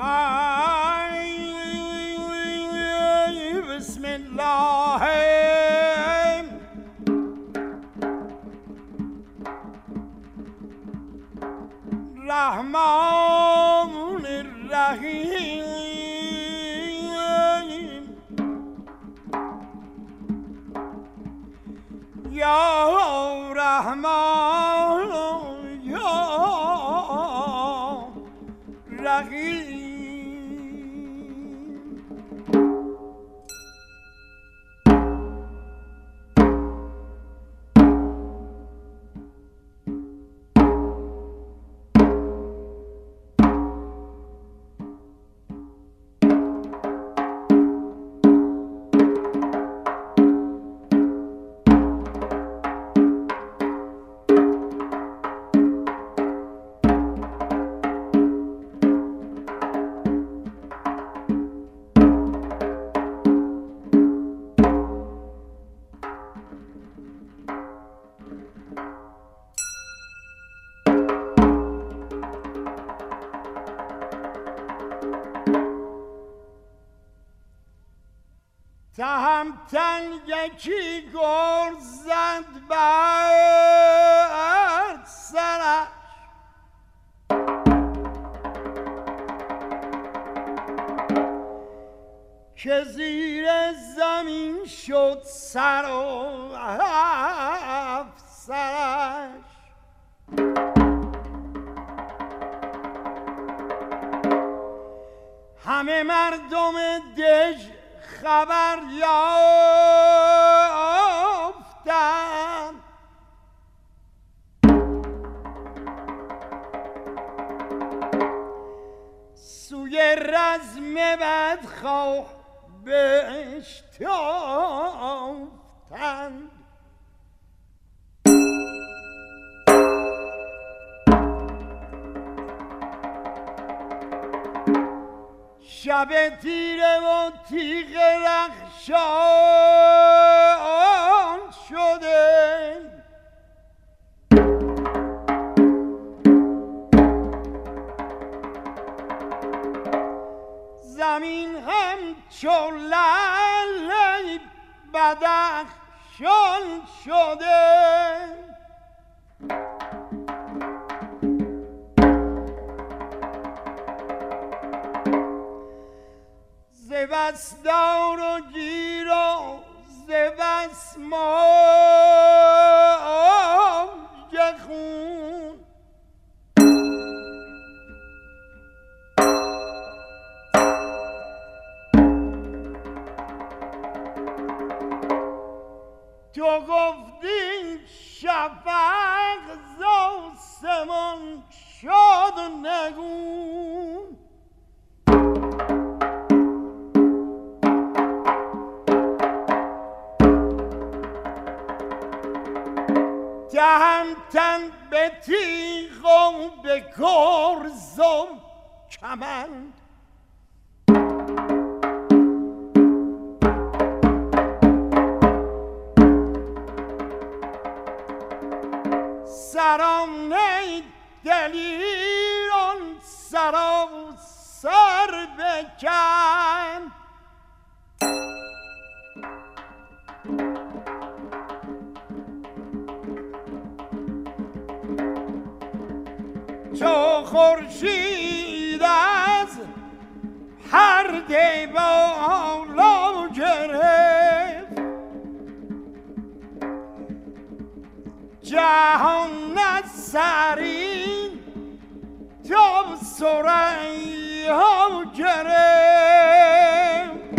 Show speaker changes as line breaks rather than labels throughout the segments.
بسم الله الرحمن الرحیم یا رحمان یا رحیم. تهمتن یکی گرز زد بر سرش، که زیر زمین شد سر و افسرش. همه مردم دژ خبر یافتند، سوی رزم بدخواه بشتافتند. شب تیره و تیغ رخشان شده، زمین همچو لعل بدخشان شده. ز بس دار و گیر و ز بس موج خون، تو گفتی شفق ز آسمان شد نگون. تهمتن به تیغ و به گرز و کمند، سرانه دلیران سراسر بکن. چو خورشید از هر دی بالا گرفت، جهان از سرین تا ثریا گرفت.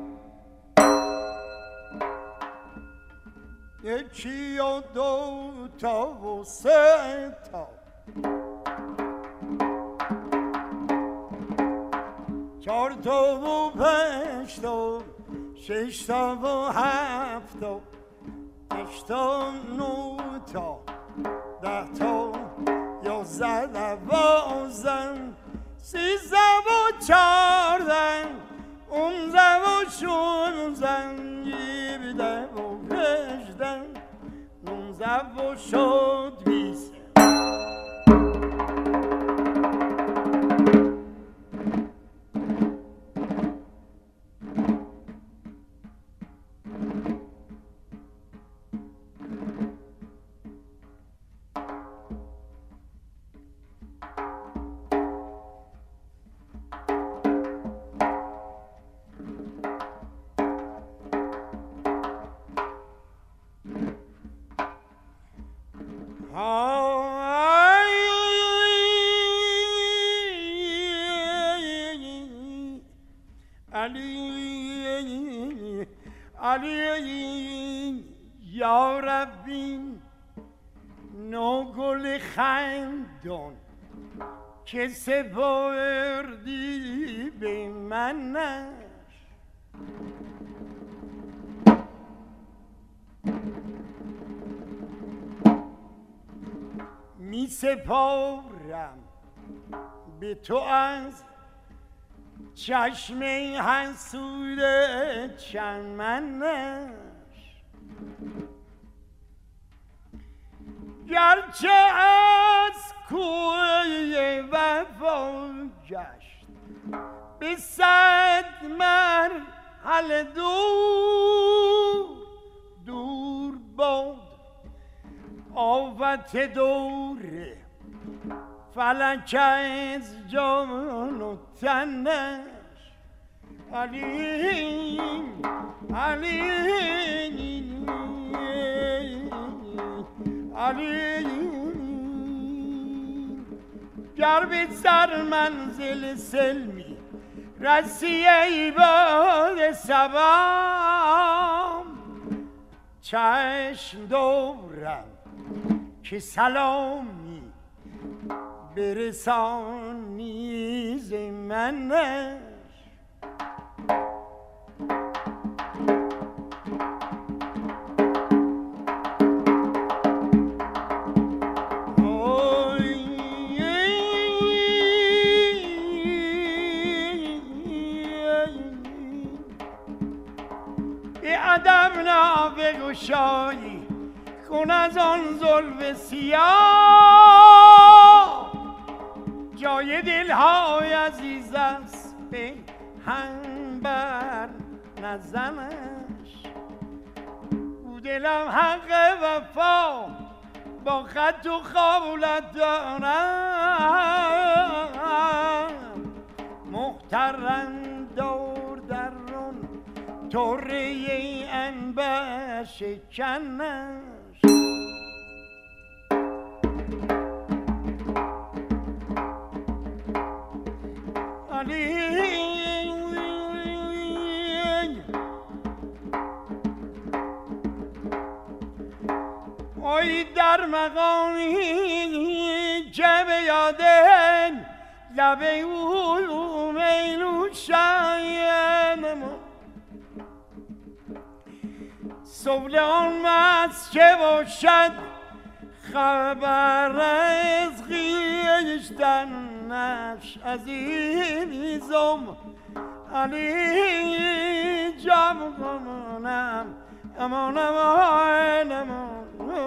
یکی و دو تا و سه تا، چهار تا و پنج تا، شش تا و هفت تا، هشت تا نو تا، ده تا، یازده، دوازده، سیزده و چهارده، 11 و 16، 17 و 18، 19 و شد 20. علی یا ربی نو گل خندان که سپردی به منش می سپارم به تو از چشم حسود چمنش گرچه از کوی وفا گشت به 100 مرحله دور باد آفت دوره فلک از جان و تنش علی علی علی گر به سر منزل سلمی رسی ای باد سبام چشم دورم که سلامی برسانی ز منش ای ادب نابگشایی کن از آن زلف سیاه جای دلهای عزیز است به هم بر نزنش او دلم حق وفا با خط و خولت دارم محترم دور درون طره عنبر شکنش ای در مقامی که به یادن لبه او میلو شایم سبل آن مست که باشد خبر از خویشتنش عزیزم علی جام کنم امان امان امان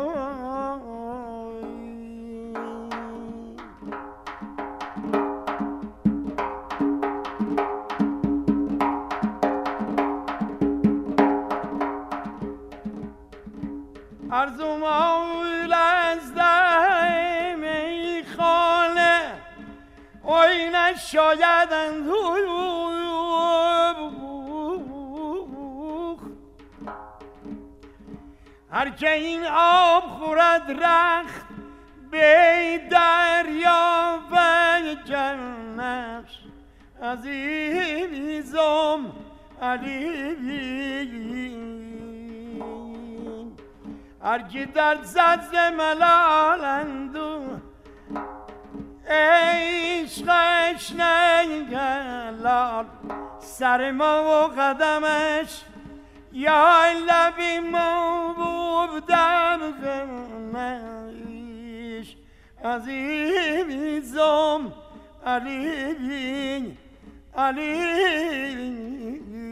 ارزم آول از دم ای خانه اوی نشاید اندوخ هر که این آب خورد رخت به دریا و جنش عزیزم علی هر که در زد ملال اندوه عشقش نگلال سر ما و قدمش یا لبی موبوب در غمش عزیزم علی علی